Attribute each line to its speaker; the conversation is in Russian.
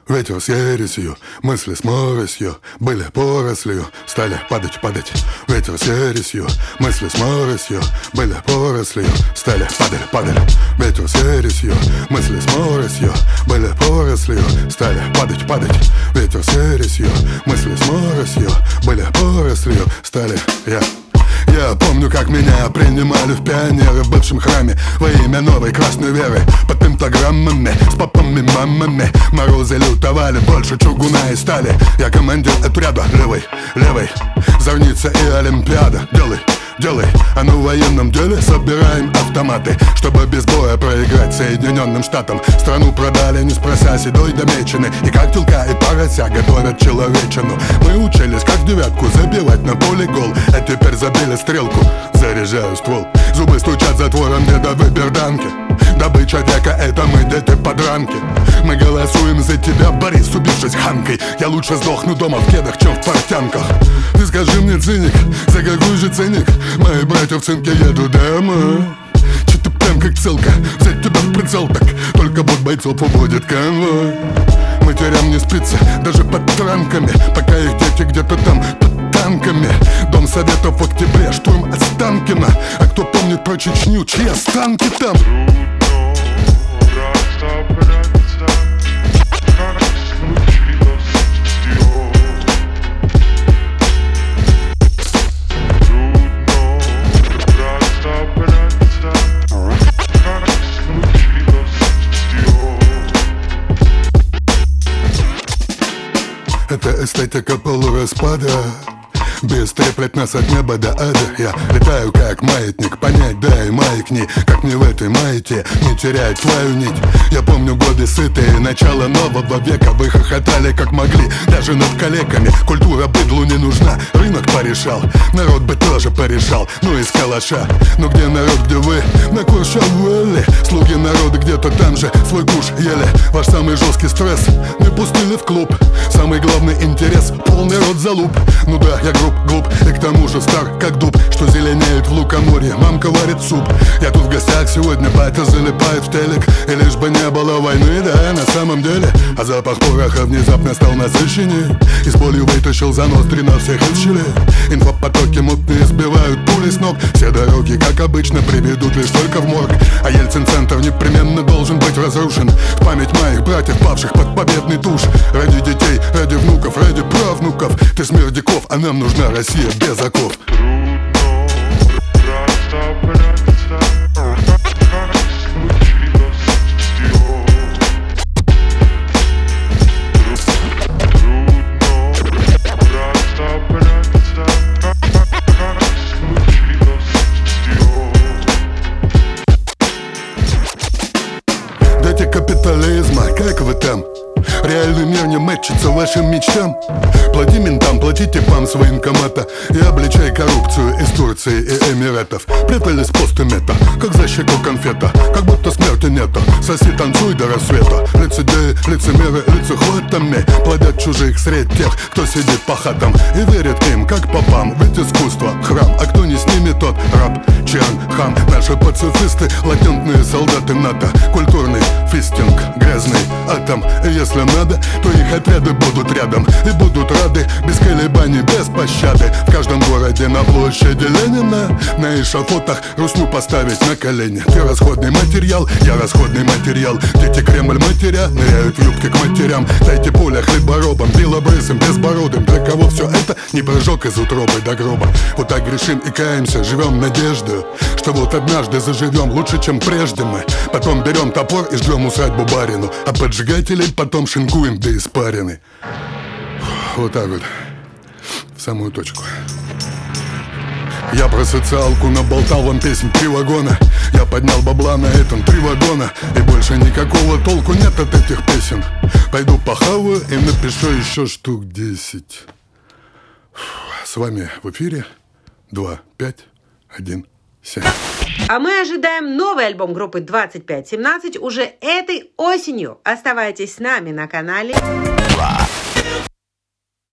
Speaker 1: Ветер с ересью, мысли с моросью были порослью, стали падать, падать. Ветер с ересью, мысли с моросью были порослью, стали падать, падать. Ветер с ересью, мысли с моросью были порослью, стали падать, падать. Ветер с ересью, мысли с моросью были порослью, стали Я помню, как меня принимали в пионеры в бывшем храме во имя новой красной веры. Под пентаграммами, с папами, мамами морозы лютовали, больше чугуна и стали. Я командир отряда, левый, зорница и олимпиада. Делай, а ну в военном деле собираем автоматы, чтобы без боя проиграть Соединенным Штатам. Страну продали, не спрося, седой до мечены. И как телка и порося готовят человечину. Мы учились, как девятку забивать на поле гол, а теперь забили стрелку, заряжаю ствол. Зубы стучат затвором дедовой берданки. Добыча века — это мы, дети подранки. Мы голосуем за тебя, Борис, убившись Ханкой. Я лучше сдохну дома в кедах, чем в портянках. Ты скажи мне, циник, за какой же ценник мои братья в цинке едут домой? Че ты прям как целка, взять тебя в прицел так, только бот бойцов уводит конвой. Матерям не спится даже под транками, пока их дети где-то там под танками. Дом советов в октябре, штурм Останкино. А кто помнит про Чечню, чьи останки там? Это эстетика полураспада. Без треплет нас от неба до ада. Я летаю как маятник, понять дай маятни. Как мне в этой маяке не терять твою нить. Я помню годы сытые, начало нового века. Вы хохотали как могли, даже над калеками. Культура быдлу не нужна, рынок порешал. Народ бы тоже порешал, ну из калаша. Но где народ, где вы? На Куршавеле. Слуги народа где-то там же свой куш ели. Ваш самый жесткий стресс не пустили в клуб. Самый главный интерес — полный рот залуп. Ну да, я глуп, и к тому же стар, как дуб, что зеленеет в лукоморье. Мамка варит суп. Я тут в гостях сегодня, батя залипает в телек. И лишь бы не было войны, да, на самом деле. А запах пороха внезапно стал насыщеннее. И с болью вытащил за ноздри на всех из щелей. Инфопотоки мутные сбивают пули с ног. Все дороги, как обычно, приведут лишь только в морг. А Ельцин-центр непременно должен быть разрушен в память моих братьев, павших под победный туш. Ради детей, ради внуков, ради правнуков. Ты смердяков, а нам нужна Россия без оков. Дети капитализма, как вы там? Реальный мир не мэтчится вашим мечтам. Плати ментам, плати типам с военкомата и обличай коррупцию из Турции и Эмиратов. Прятались постымета, как за щеку конфета, как будто смерти нету. Соси, танцуй до рассвета. Лицедеи, лицемеры, лицехватами плодят чужих средь тех, кто сидит по хатам и верит им, как попам. Ведь искусство — храм, а кто не с ними, тот раб, чан, хам. Наши пацифисты — латентные солдаты НАТО. Культурный фистинг, грязный атом. И если надо, то их отряды будут рядом и будут рады, без колебаний, без пощады. В каждом городе на площади Ленина на эшафотах русню поставить на колени. Ты расходный материал, я расходный материал. Дети Кремль матеря ныряют в юбки к матерям. Дайте поле хлеборобам, белобрысым, безбородым. Для кого все это не прыжок из утробы до гроба. Вот так грешим и каемся, живем надеждой, что вот однажды заживем лучше, чем прежде мы. Потом берем топор и жгем усадьбу барину, а поджигателей потом шинкуем до испарины. Вот так вот, в самую точку. Я про социалку наболтал вам песен 3 вагона. Я поднял бабла на этом 3 вагона. И больше никакого толку нет от этих песен. Пойду похаваю и напишу еще штук 10. С вами в эфире 2, 5, 1, 7.
Speaker 2: А мы ожидаем новый альбом группы 2517 уже этой осенью. Оставайтесь с нами на канале